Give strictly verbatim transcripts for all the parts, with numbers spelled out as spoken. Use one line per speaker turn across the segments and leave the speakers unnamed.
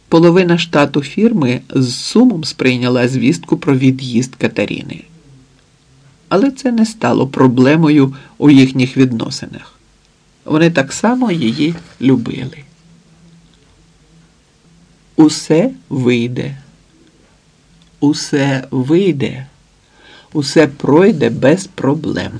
Половина штату фірми з сумом сприйняла звістку про від'їзд Катерини. Але це не стало проблемою у їхніх відносинах. Вони так само її любили. Усе вийде. Усе вийде. Усе пройде без проблем.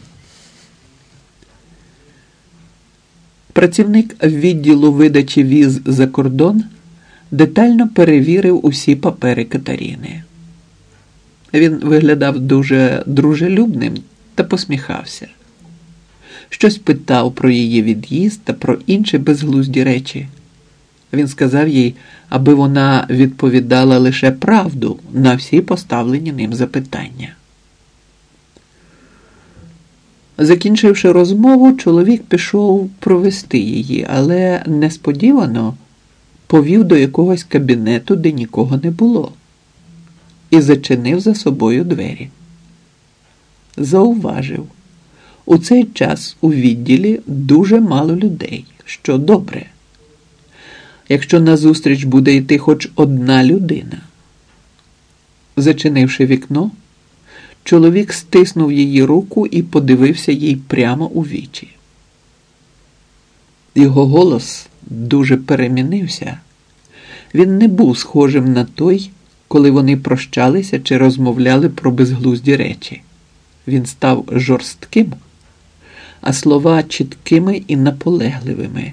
Працівник відділу видачі віз за кордон детально перевірив усі папери Катерини. Він виглядав дуже дружелюбним та посміхався. Щось питав про її від'їзд та про інші безглузді речі. Він сказав їй, аби вона відповідала лише правду на всі поставлені ним запитання. Закінчивши розмову, чоловік пішов провести її, але несподівано повів до якогось кабінету, де нікого не було, і зачинив за собою двері. Зауважив, у цей час у відділі дуже мало людей, що добре. Якщо назустріч буде йти хоч одна людина. Зачинивши вікно, чоловік стиснув її руку і подивився їй прямо у вічі. Його голос дуже перемінився. Він не був схожим на той, коли вони прощалися чи розмовляли про безглузді речі. Він став жорстким, а слова чіткими і наполегливими.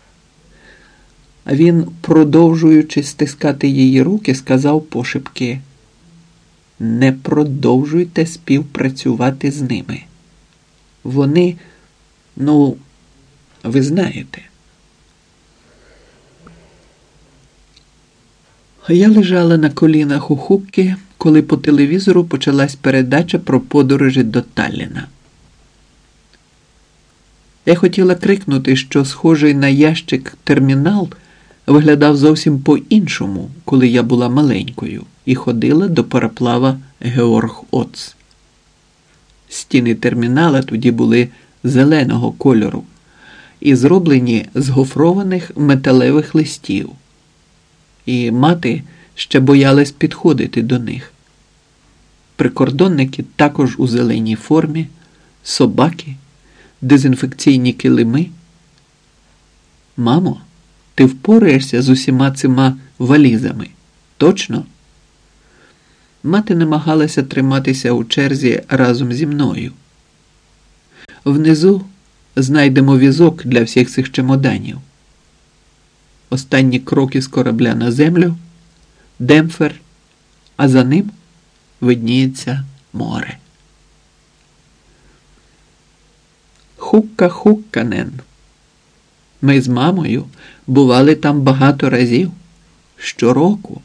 Він, продовжуючи стискати її руки, сказав пошепки: «Не продовжуйте співпрацювати з ними. Вони, ну, ви знаєте». Я лежала на колінах у Хукки, коли по телевізору почалась передача про подорожі до Талліна. Я хотіла крикнути, що схожий на ящик термінал виглядав зовсім по-іншому, коли я була маленькою і ходила до пароплава Георг Оц. Стіни термінала тоді були зеленого кольору і зроблені з гофрованих металевих листів. І мати ще боялась підходити до них. Прикордонники також у зеленій формі, собаки, дезінфекційні килими. «Мамо, ти впораєшся з усіма цими валізами? Точно?» Мати намагалася триматися у черзі разом зі мною. Внизу знайдемо візок для всіх цих чемоданів. Останні кроки з корабля на землю, демпфер, а за ним видніється море. Хукка-Хукканен. Ми з мамою бували там багато разів, щороку.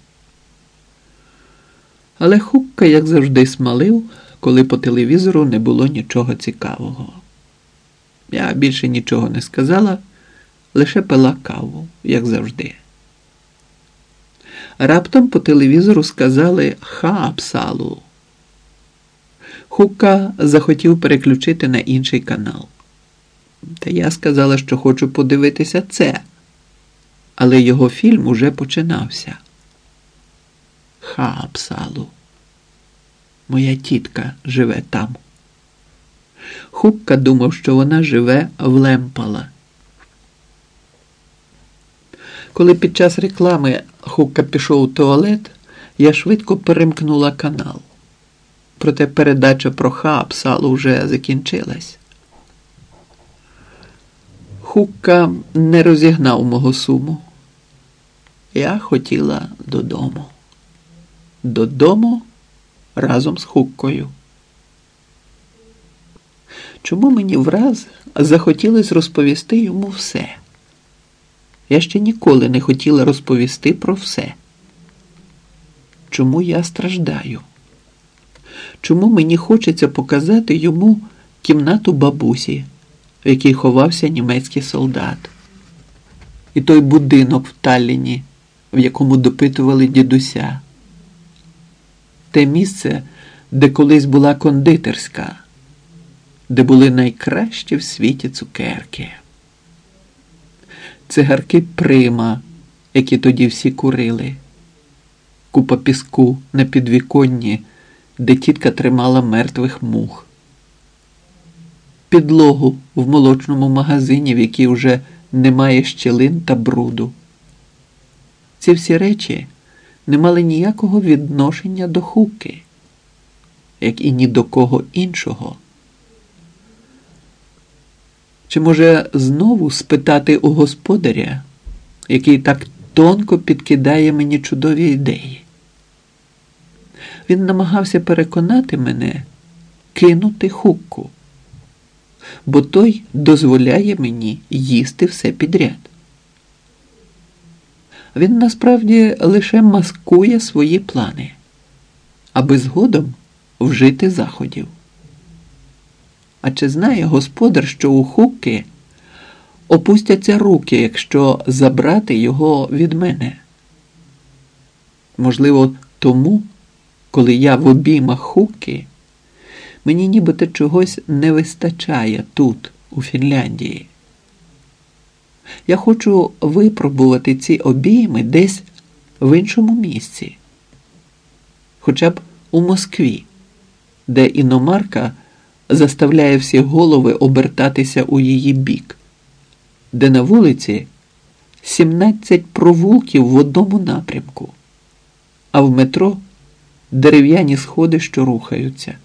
Але Хукка, як завжди, смалив, коли по телевізору не було нічого цікавого. Я більше нічого не сказала, лише пила каву, як завжди. Раптом по телевізору сказали «Ха-Апсалу». Хукка захотів переключити на інший канал. Та я сказала, що хочу подивитися це. Але його фільм уже починався. Ха-Апсалу. Моя тітка живе там. Хукка думав, що вона живе в Лемпала. Коли під час реклами Хукка пішов у туалет, я швидко перемкнула канал. Проте передача про Ха-Апсалу вже закінчилась. Хукка не розігнав мого суму. Я хотіла додому. Додому разом з Хуккою. Чому мені враз захотілось розповісти йому все? Я ще ніколи не хотіла розповісти про все. Чому я страждаю? Чому мені хочеться показати йому кімнату бабусі, в якій ховався німецький солдат? І той будинок в Талліні, в якому допитували дідуся. Те місце, де колись була кондитерська, де були найкращі в світі цукерки. Цигарки Прима, які тоді всі курили. Купа піску на підвіконні, де тітка тримала мертвих мух. Підлогу в молочному магазині, в якій вже немає щілин та бруду. Ці всі речі не мали ніякого відношення до Хукки, як і ні до кого іншого. Чи може знову спитати у господаря, який так тонко підкидає мені чудові ідеї? Він намагався переконати мене кинути Хукку, бо той дозволяє мені їсти все підряд. Він насправді лише маскує свої плани, аби згодом вжити заходів. А чи знає господар, що у Хукки опустяться руки, якщо забрати його від мене? Можливо, тому, коли я в обіймах Хукки, мені нібито чогось не вистачає тут, у Фінляндії. Я хочу випробувати ці обійми десь в іншому місці. Хоча б у Москві, де іномарка заставляє всі голови обертатися у її бік, де на вулиці сімнадцять провулків в одному напрямку, а в метро дерев'яні сходи, що рухаються.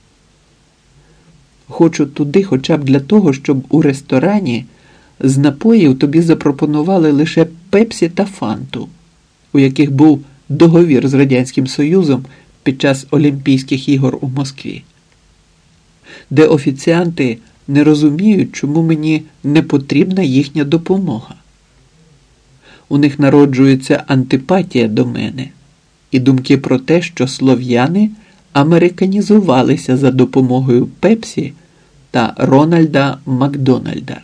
Хочу туди хоча б для того, щоб у ресторані з напоїв тобі запропонували лише пепсі та фанту, у яких був договір з Радянським Союзом під час Олімпійських ігор у Москві, де офіціанти не розуміють, чому мені не потрібна їхня допомога. У них народжується антипатія до мене і думки про те, що слов'яни американізувалися за допомогою Пепсі та Рональда Макдональда.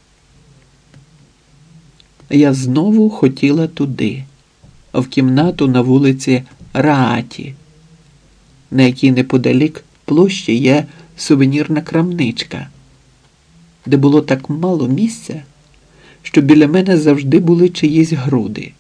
Я знову хотіла туди, в кімнату на вулиці Рааті, на якій неподалік площі є сувенірна крамничка, де було так мало місця, що біля мене завжди були чиїсь груди.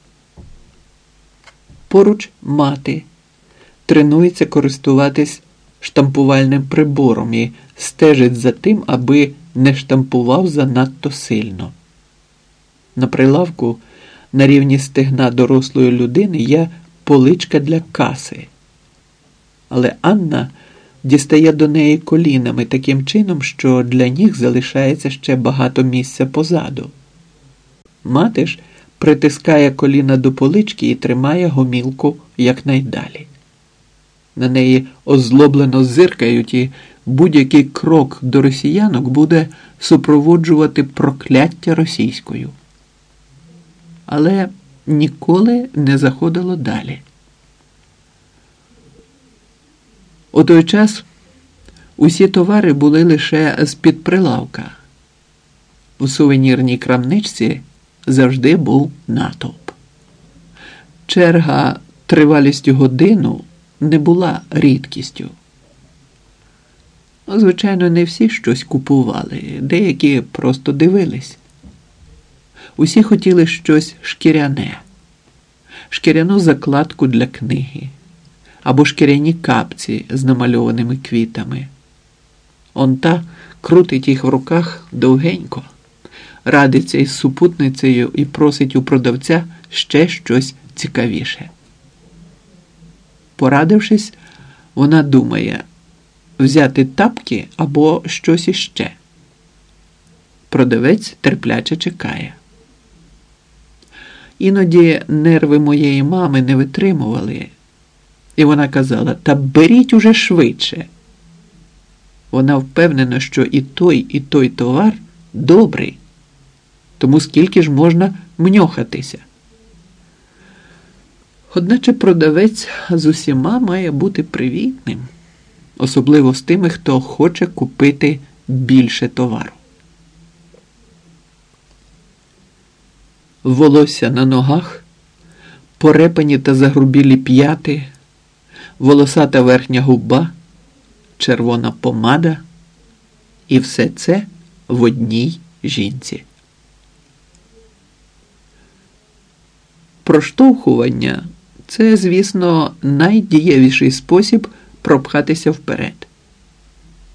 Поруч мати тренується користуватись штампувальним прибором і стежить за тим, аби не штампував занадто сильно. На прилавку на рівні стегна дорослої людини є поличка для каси. Але Анна дістає до неї колінами таким чином, що для ніг залишається ще багато місця позаду. Мати ж притискає коліна до полички і тримає гомілку якнайдалі. На неї озлоблено зиркають, і будь-який крок до росіянок буде супроводжувати прокляття російською. Але ніколи не заходило далі. У той час усі товари були лише з-під прилавка. У сувенірній крамничці завжди був натовп. Черга тривалістю годину не була рідкістю. Звичайно, не всі щось купували, деякі просто дивились. Усі хотіли щось шкіряне, шкіряну закладку для книги, або шкіряні капці з намальованими квітами. Он та крутить їх в руках довгенько, радиться із супутницею і просить у продавця ще щось цікавіше. Порадившись, вона думає, взяти тапки або щось іще. Продавець терпляче чекає. Іноді нерви моєї мами не витримували, і вона казала, та беріть уже швидше. Вона впевнена, що і той, і той товар добрий, тому скільки ж можна мньохатися. Одначе продавець з усіма має бути привітним, особливо з тими, хто хоче купити більше товару. Волосся на ногах, порепані та загрубілі п'яти, волосата верхня губа, червона помада і все це в одній жінці. проштовхування – це, звісно, найдієвіший спосіб пропхатися вперед.